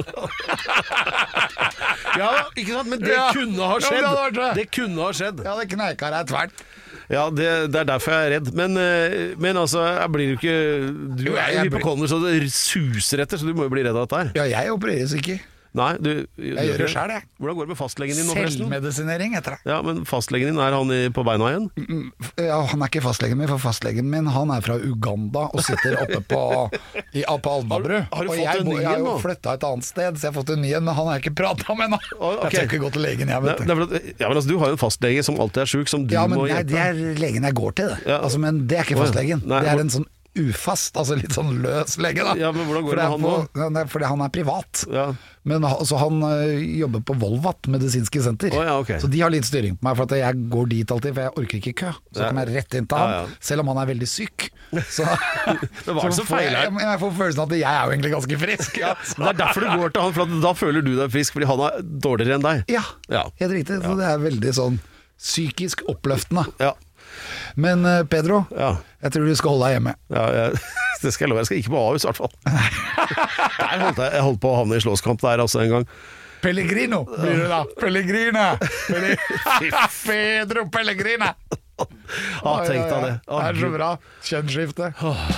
Ja, ikke sant, men det Ja. kunne ha Ja, men skjedd. det hadde vært det. Det kunne ha skjedd. Ja, det kneika deg tvert. Ja, det er derfor jeg er redd. Men altså, jeg blir jo ikke Du Jo, er jeg jo blir- hypokonder så det suser etter, så du må jo bli redd av dette her. Ja, jeg opereres ikke. Nei, du Jeg gjør det selv, jeg. Hvordan går det med fastlegen din nå, forresten? Selvmedisinering heter det. Ja, men fastlegen din, er han på beina igjen? Ja, han er ikke fastlegen min, for fastlegen min han er fra Uganda og sitter oppe på Alnabru. Har du Og fått en ny jeg har en jo nå? flytta et annet sted, så jeg har fått en ny en, men han har jeg ikke prata med ennå. ok. Jeg tør ikke gå til legen, jeg, Nei, vet det du. er for at, ja, men altså, du har jo en fastlege som alltid er sjuk, som du Ja, men må nei, hjelpe. det er legen jeg går til, det. Ja. Altså, men det er ikke Å, ja. fastlegen. Nei, Det hvor- er en sånn ufast, altså litt sånn løs lege, da. Ja, men hvordan går For det med han på- Nei, fordi han er privat. Ja. Men altså, han jobber på Volvat medisinske senter. Å, ja, ok. Så de har litt styring på meg, for at jeg går dit alltid, for jeg orker ikke kø. Så Ja. kan jeg rett inn til Ja, han, ja. selv om han er veldig syk. Så, Men hva er det som får feiler her? jeg får følelsen av at jeg er jo egentlig ganske frisk. Ja, Det er derfor du går til han, for at da føler du deg frisk, fordi han er dårligere enn deg. ja, Ja. helt riktig. Så det er veldig sånn psykisk oppløftende. Ja. Men Pedro, Ja. jeg tror du skal holde deg hjemme. Ja, det skal jeg love. Jeg skal ikke på Ahus, i hvert fall. Jeg holdt på å havne i slåsskamp der altså en gang. Pellegrino blir det da. Pellegrina. Pedro Pellegrina. Ja, tenk deg det. Det er så bra. Kjønnsskifte.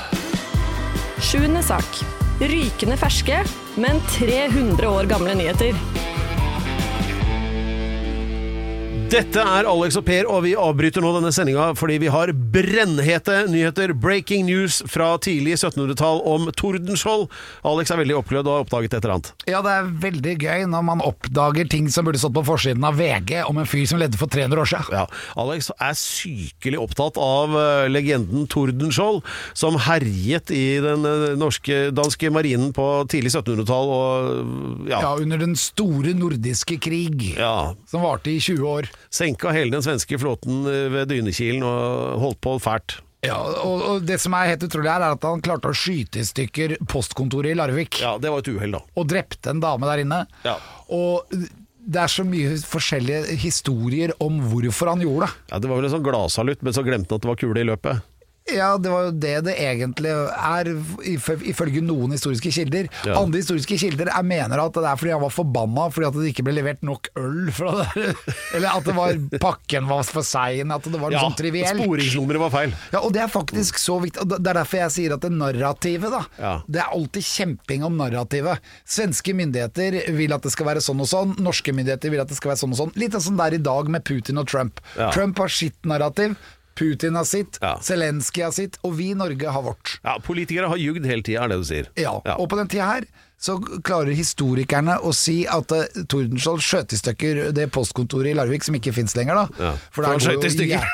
7. sak. Rykende ferske, men 300 år gamle nyheter. Dette Alex og Per, og vi avbryter nå denne sendinga fordi vi har brennhete nyheter, breaking news fra tidlig 1700-tall om Tordenskjold. Alex veldig oppglødd og har oppdaget et eller annet. Ja, det veldig gøy når man oppdager ting som burde stått på forsiden av VG om en fyr som ledde for 300 år siden. Ja, Alex sykelig opptatt av legenden Tordenskjold, som herjet i den danske marinen på tidlig 1700-tall. Og, ja, under den store nordiske krig, som varte i 20 år. Senka hele den svenske flåten ved Dynekilen og holdt på fælt. Ja, og det som helt utrolig at han klarte å skyte i stykker postkontoret i Larvik. Ja, det var et uheld da. Og drepte en dame der inne. Ja. Og det så mye forskjellige historier om hvorfor han gjorde det. Ja, det var vel en sånn gladsalutt, men så glemte han at det var kule i løpet. Ja, det var jo det egentlig ifølge noen historiske kilder. Ja. Andre historiske kilder mener at det fordi han var forbanna fordi at det ikke ble levert nok øl fra det. Eller at det var pakken var for sein, at det var noe sånn trivielt. Ja, sporingsnummeret var feil. Ja, og det faktisk så viktig, og det derfor jeg sier at det narrativet da, det alltid kjemping om narrativet. Svenske myndigheter vil at det skal være sånn og sånn, norske myndigheter vil at det skal være sånn og sånn. Litt sånn der i dag med Putin og Trump. Trump har sitt narrativ, Putin har sitt, Zelensky har sitt, og vi i Norge har vårt. Ja, politikere har jugd hele tiden, det du sier. Ja, og på den tiden her så klarer historikerne å si at Tordenskjold skjøt i stykker det postkontoret i Larvik som ikke finnes lenger da. Ja, for han skjøt i stykker.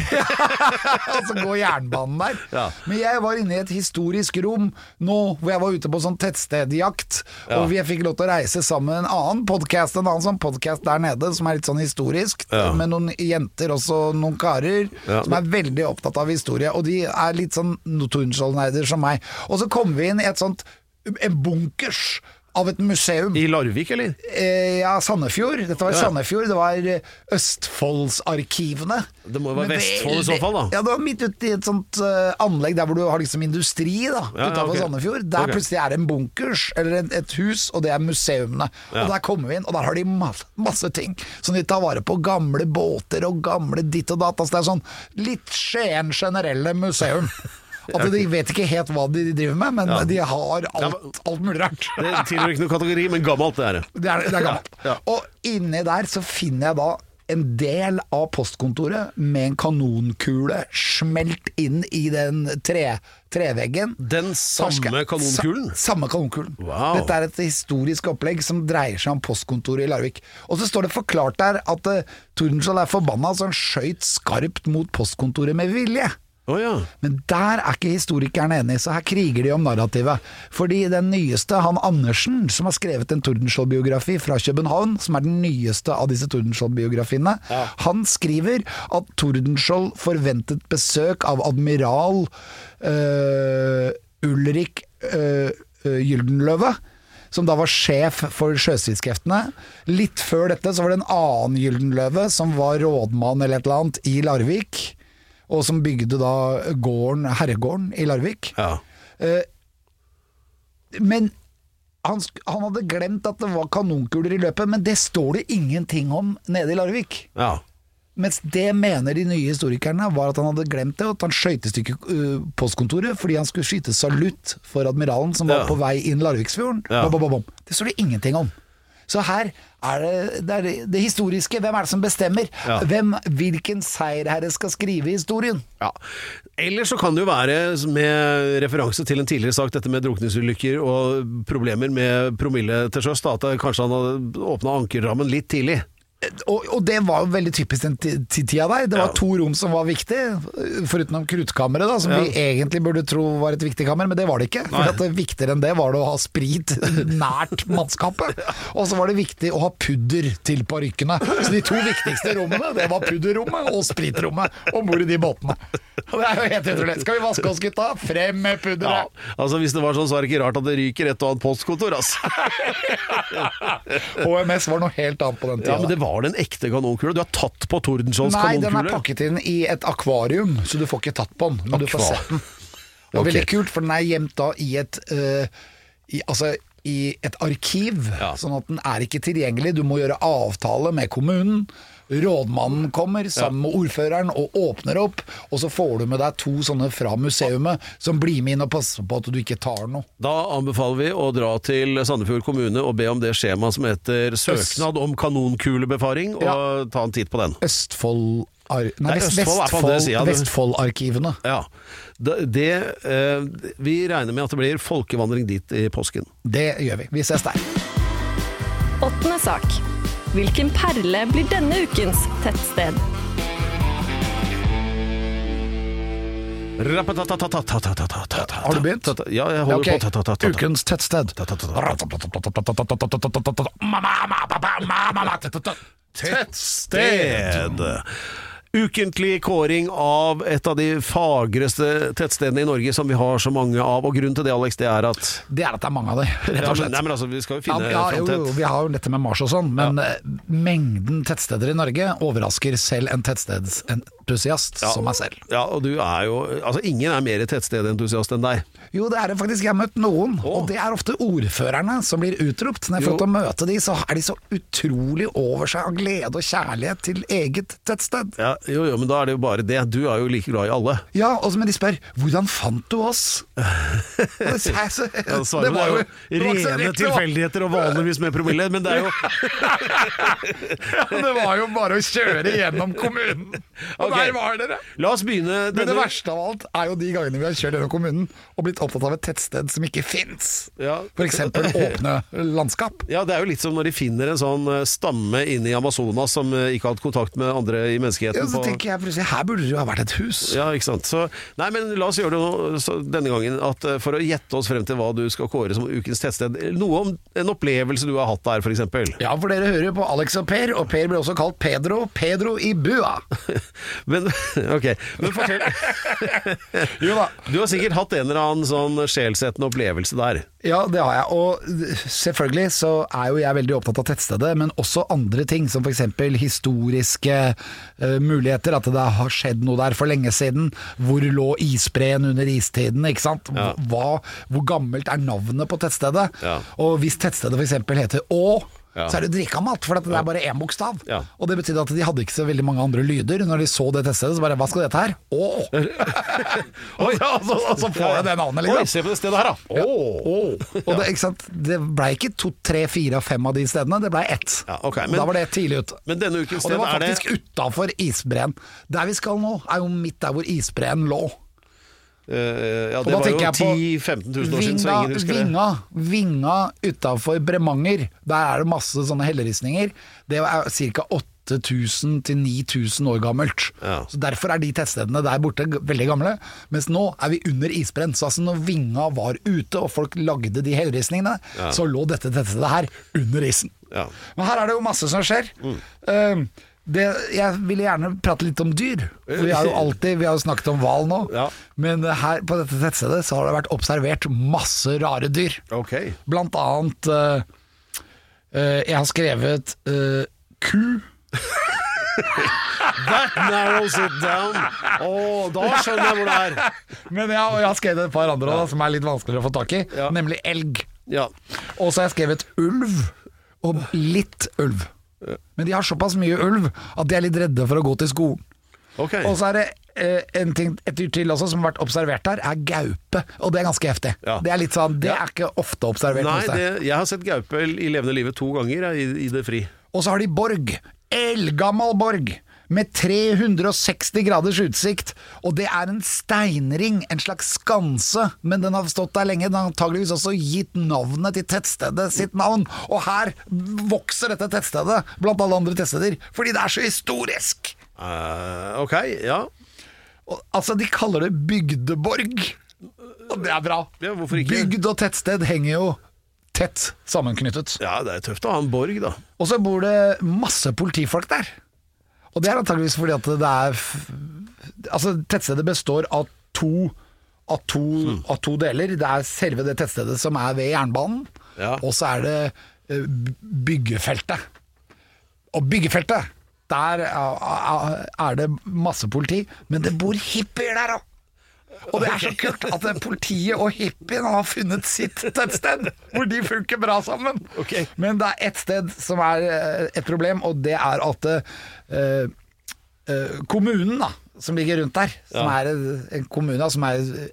Altså går jernbanen der. Ja. Men jeg var inne i et historisk rom nå, hvor jeg var ute på sånn tettstedjakt, og vi fikk lov til å reise sammen med en annen sånn podcast der nede, som litt sånn historisk, med noen jenter også, noen karer, som veldig opptatt av historie, og de litt sånn Tordenskjold-nerder som meg. Og så kom vi inn i et sånt en bunkers av et museum. I Larvik, eller? Ja, Sandefjord. Dette var Sandefjord. Det var Østfoldsarkivene. Det må jo være Vestfold i så fall, da. Ja, det var midt ute i et sånt anlegg der hvor du har liksom industri, da, utenfor Sandefjord. Der plutselig det en bunkers, eller et hus, og det museumene. Og der kommer vi inn, og der har de masse ting. Så de tar vare på gamle båter og gamle ditt og datt. Altså det sånn litt Skien generelle museum. At de vet ikke helt hva de driver med, men de har alt mulig rart. Det tilhører ikke noen kategori, men gammelt det det. Det gammelt. Og inni der så finner jeg da en del av postkontoret med en kanonkule smelt inn i den treveggen. Den samme kanonkulen? Samme kanonkulen. Wow. Dette et historisk opplegg som dreier seg om postkontoret i Larvik. Og så står det forklart der at Tordenskjold forbanna, så han skjøt skarpt mot postkontoret med vilje. Men der ikke historikeren enig, så her kriger de om narrativet. Fordi den nyeste, han Andersen, som har skrevet en Tordenskjold-biografi fra København, som den nyeste av disse Tordenskjold-biografiene, han skriver at Tordenskjold forventet besøk av admiral Ulrik Gyldenløve, som da var sjef for sjøstridskreftene. Litt før dette så var det en annen Gyldenløve, som var rådmann eller et eller annet i Larvik, og som bygde da herregården i Larvik. Men han hadde glemt at det var kanonkuler i løpet, men det står det ingenting om nede i Larvik. Mens det mener de nye historikerne var at han hadde glemt det, og at han skjøt i stykker postkontoret fordi han skulle skyte salutt for admiralen som var på vei inn Larviksfjorden. Det står det ingenting om. Så her det historiske. Hvem det som bestemmer? Hvilken seierherre skal skrive historien? Ellers så kan det jo være, med referanse til en tidligere sak, dette med drukningsulykker og problemer med promille til sjøs, at kanskje han hadde åpnet ankerrammen litt tidlig. Og det var jo veldig typisk den tida der. Det var 2 rom som var viktige, foruten krutkammeret da, som vi egentlig burde tro var et viktig kammer, men det var det ikke. For at det viktigere enn det var det å ha sprit nært mannskapet. Og så var det viktig å ha pudder til parykkene. Så de 2 viktigste rommene, det var pudderrommet og spritrommet ombord i de båtene. Og det jo helt utrolig. Skal vi vaske oss, gutta? Frem med pudderet! Altså hvis det var sånn, så det ikke rart at det ryker et og annet postkontor, altså. HMS var noe helt annet på den tida. Ja, men det var den ekte kanonkule. Du har tatt på Tordenskjolds kanonkule. Nei, den pakket inn i et akvarium, så du får ikke tatt på den, men du får sett den. Det var veldig kult, for den gjemt da i et arkiv, sånn at den ikke tilgjengelig. Du må gjøre avtale med kommunen, rådmannen kommer sammen med ordføreren og åpner opp, og så får du med deg 2 sånne fra museumet som blir med inn og passer på at du ikke tar noe. Da anbefaler vi å dra til Sandefjord kommune og be om det skjemaet som heter søknad om kanonkulebefaring, og ta en titt på den. Vestfoldarkivene. Ja, vi regner med at det blir folkevandring dit i påsken. Det gjør vi. Vi ses der. 8. sak. Hvilken perle blir denne ukens tettsted? Har du begynt? Ja, jeg holder på. Ukens tettsted. Tettsted. Ukentlig kåring av et av de fagreste tettstedene i Norge som vi har så mange av, og grunnen til det, Alex, det er at det er mange av det, rett og slett. Nei, men altså, vi skal jo finne framtett. Vi har jo dette med Mars og sånn, men mengden tettsteder i Norge overrasker selv en tettstedsentusiast som meg selv. Ja, og du er jo, altså ingen er mer tettstedentusiast enn deg. Jo, det er det faktisk. Jeg har møtt noen, og det er ofte ordførerne som blir utropt. Når jeg får til å møte de, så er de så utrolig over seg av glede og kjærlighet til eget tettsted. Ja, jo, men da er det jo bare det. Du er jo like glad i alle. Ja, men de spør, hvordan fant du oss? Det var jo rene tilfeldigheter og vanligvis med promille, men det er jo det var jo bare å kjøre gjennom kommunen. Og der var dere. La oss begynne. Men det verste av alt er jo de gangene vi har kjørt gjennom kommunen og blitt opptatt av et tettsted som ikke finnes. For eksempel åpne landskap. Ja, det er jo litt som når de finner en sånn stamme inne i Amazonas som ikke har hatt kontakt med andre i menneskeheten. Så tenker jeg plutselig, her burde det jo ha vært et hus. Ja, ikke sant. Så, nei, men la oss gjøre det nå, denne gangen, at for å gjette oss frem til hva du skal kåre som ukens tettsted, noe om en opplevelse du har hatt der, for eksempel. Ja, for dere hører på Alex og Per blir også kalt Pedro i bua. Men fortell. Jo da. Du har sikkert hatt en eller annen sånn sjelsettende opplevelse der. Ja, det har jeg, og selvfølgelig så er jo jeg veldig opptatt av tettstedet, men også andre ting, som for eksempel historiske muligheter, at det har skjedd noe der for lenge siden. Hvor lå isbreen under istiden, ikke sant? Ja. Hvor gammelt er navnet på tettstedet? Ja. Og hvis tettstedet for eksempel heter så er det drikgammalt, for det er bare én bokstav. Ja. Og det betyr at de hadde ikke så veldig mange andre lyder. Når de så det tettstedet, så bare, hva skal dette her? Og så får jeg det navnet, liksom. Oi, se på det stedet her, da. Og det, ikke sant? Det ble ikke 2, 3, 4 og 5 av de stedene, det ble 1. Ja, okay, men, da var det tidlig ute. Men denne ukens sted og det var faktisk utenfor isbreen. Der vi skal nå, er jo midt der hvor isbreen lå. Ja, det var jo 10-15 000 år siden, så ingen husker det. Vinga utenfor Bremanger, der er det masse sånne helleristninger. Det er ca. 8000 til 9000 år gammelt. Ja. Så derfor er de tettstedene der borte veldig gamle. Mens nå er vi under isbreen. Så altså når Vinga var ute og folk lagde de helleristningene, så lå dette tettstedet her under isen. Ja. Men her er det jo masse som skjer. Jeg ville gjerne prate litt om dyr. Vi har jo snakket om hval nå, men her på dette tettstedet så har det vært observert masse rare dyr. Okay. Blant annet jeg har skrevet ku. That narrows it down. Da skjønner jeg hvor det er. Men jeg har skrevet et par andre også, som er litt vanskeligere å få tak i, nemlig elg. Og så har jeg skrevet ulv og litt ulv. Men de har såpass mye ulv at de er litt redde for å gå til skolen. Okay. Og så er det et dyr til også som har vært observert her, er gaupe. Og det er ganske heftig. Det er litt sånn, det er ikke ofte observert. Nei, jeg har sett gaupe i levende livet 2 ganger i det fri. Og så har de borg. Eldgammel borg med 360 graders utsikt, og det er en steinring, en slags skanse, men den har stått der lenge. Den har antageligvis også gitt navnet til tettstedet sitt navn, og her vokser dette tettstedet blant alle andre tettsteder, fordi det er så historisk. Ok, ja. Og, altså, de kaller det bygdeborg, og det er bra. Ja, hvorfor ikke? Bygd og tettsted henger jo tett sammenknyttet. Ja, det er tøft å ha en borg da. Og så bor det masse politifolk der. Og det er antageligvis fordi at det er altså tettstedet består av to deler. Det er selve det tettstedet som er ved jernbanen, og så er det byggefeltet. Og byggefeltet, der er det masse politi, men det bor hippier der også. Og det så kult at politiet og hippien har funnet sitt tettsted, hvor de funker bra sammen. Okay. Men det ett sted som et problem, og det at kommunen da, som ligger rundt der, som en kommune som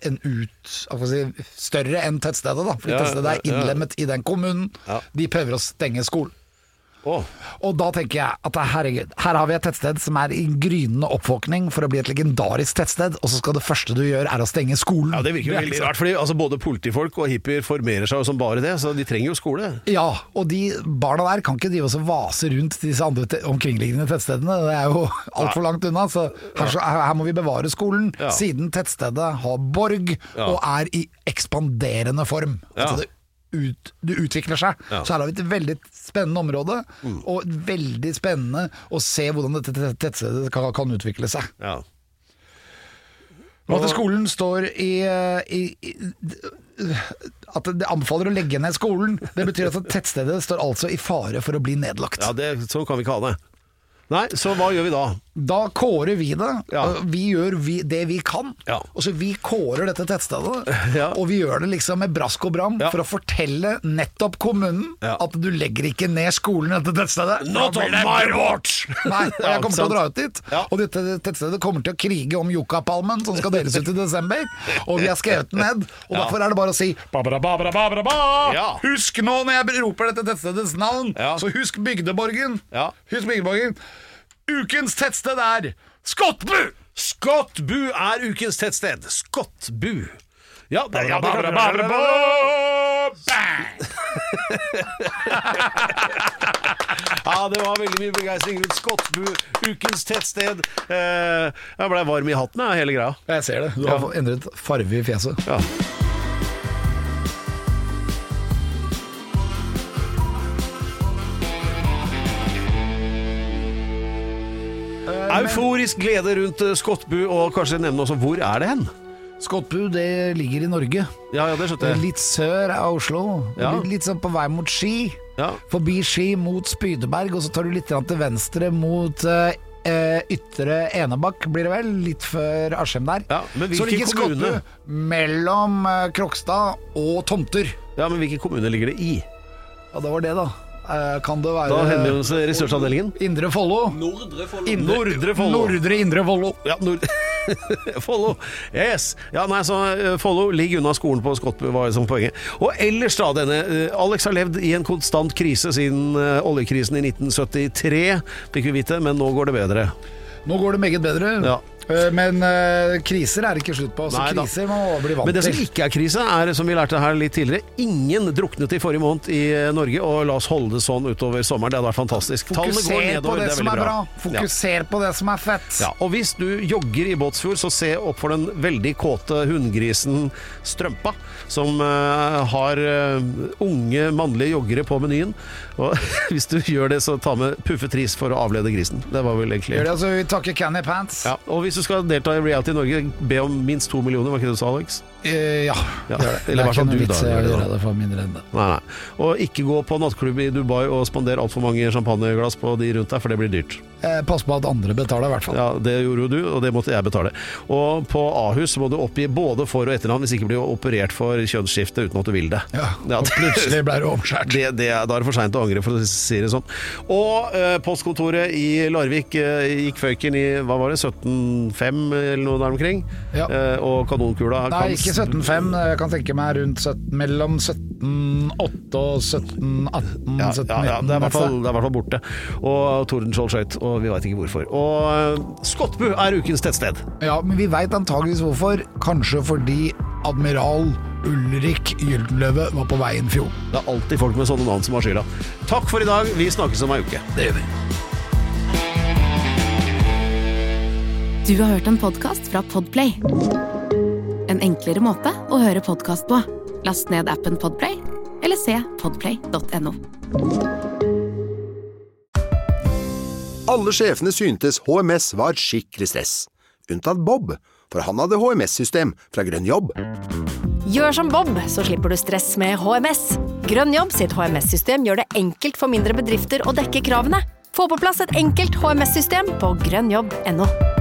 større enn tettstedet da, fordi tettstedet innlemmet i den kommunen, de prøver å stenge skolen. Og da tenker jeg at herregud, her har vi et tettsted som i gryende oppvåkning for å bli et legendarisk tettsted, og så skal det første du gjør å stenge skolen. Ja, det virker jo veldig rart, fordi både politifolk og hippier formerer seg som bare det, så de trenger jo skole. Ja, og de barna der kan ikke de også vase rundt disse andre omkringliggende tettstedene, det jo alt for langt unna, så her må vi bevare skolen, siden tettstedet har borg og i ekspanderende form. Altså det utvikler seg. Så her har vi et veldig spennende område, og veldig spennende å se hvordan dette tettstedet kan utvikle seg. Ja. Og at skolen står at det anbefaler å legge ned skolen, det betyr at tettstedet står altså i fare for å bli nedlagt. Ja, sånn kan vi ikke ha det. Nei, så hva gjør vi da? Da kårer vi det. Vi gjør det vi kan. Og så vi kårer dette tettstedet, og vi gjør det liksom med brask og bram for å fortelle nettopp kommunen at du legger ikke ned skolen i dette tettstedet. Not on my watch! Nei, jeg kommer til å dra ut dit. Og dette tettstedet kommer til å krige om Yucca-palmen som skal deles ut i desember. Og vi har skrevet den ned, og derfor det bare å si husk nå når jeg roper dette tettstedets navn, så husk Bygdeborgen. Husk Bygdeborgen. Ukens tettsted Skotbu! Skotbu ukens tettsted. Skotbu. Ja, det var veldig mye begeistring rundt Skotbu, ukens tettsted. Jeg ble varm i hatten, hele greia. Jeg ser det. Du har endret farve i fjeset. Ja. Euforisk glede rundt Skotbu, og kanskje nevne også hvor det hen? Skotbu, det ligger i Norge. Ja, det skjønte jeg. Litt sør av Oslo. Litt sånn på vei mot Ski. Forbi Ski mot Spydeberg, og så tar du litt til venstre mot Ytre Enebakk, blir det vel? Litt før Askim der. Men så ligger Skotbu mellom Krokstad og Tomter. Ja, men hvilken kommune ligger det i? Ja, det var det da. Kan det være da henvendelse ressursavdelingen Indre Follo. Nordre Follo. Nordre Indre Follo. Ja, Follo. Yes. Ja, nei, så Follo ligger unna skolen på Skotbu, var som poenget. Og ellers da, Alex har levd i en konstant krise siden oljekrisen i 1973, fikk vi vite, men nå går det bedre. Nå går det meget bedre. Men kriser ikke slutt på. Så kriser må bli vant til. Men det som ikke krise, som vi lærte her litt tidligere, ingen druknet i forrige måned i Norge, og la oss holde det sånn utover sommeren. Det hadde vært fantastisk. Fokuser på det som bra. Fokuser på det som fett. Ja, og hvis du jogger i Båtsfjord, så se opp for den veldig kåte hundgrisen Strømpa, som har unge mannlige joggere på menyen. Og hvis du gjør det, så ta med puffetris for å avlede grisen. Det var vel egentlig. Gjør det, altså, vi takker Canny Pants. Ja, og hvis du skal delta i Reality Norge, be om minst 2 millioner, var ikke det du sa, Alex? Ja, det eller ikke noe vits å gjøre det for mindre enn det. Nei. Og ikke gå på nattklubb i Dubai og spandere alt for mange champagneglass på de rundt deg, for det blir dyrt. Pass på at andre betaler i hvert fall. Ja, det gjorde du, og det måtte jeg betale. Og på Ahus må du oppgi både for- og etternavn, hvis ikke blir du operert for kjønnsskifte uten at du vil det. Ja, og plutselig ble det omskjært. Da det for sent å angre, for å si det sånn. Og postkontoret i Larvik gikk føyken i, hva var det, 17,5 eller noe der omkring? Ja. Og kanonkula Nei, ikke 17,5, jeg kan tenke meg rundt mellom 17,8 og 17,18, ja, 17,19. Ja, det er i hvert fall borte. Og Tordenskjold skjøt, og vi vet ikke hvorfor. Og Skotbu ukens tettsted. Ja, men vi vet antageligvis hvorfor. Kanskje fordi admiral Ulrik Gyldenløve var på veien fjor. Det er alltid folk med sånne navn som har skylda. Takk for i dag, vi snakkes om ei uke. Det gjør vi. Du har hørt en podcast fra Podplay. En enklere måte å høre podcast på. Last ned appen Podplay, eller se podplay.no. Alle sjefene syntes HMS var skikkelig stress. Unntatt Bob, for han hadde HMS-system fra Grønn Jobb. Gjør som Bob, så slipper du stress med HMS. Grønn Jobb sitt HMS-system gjør det enkelt for mindre bedrifter å dekke kravene. Få på plass et enkelt HMS-system på grønnjobb.no.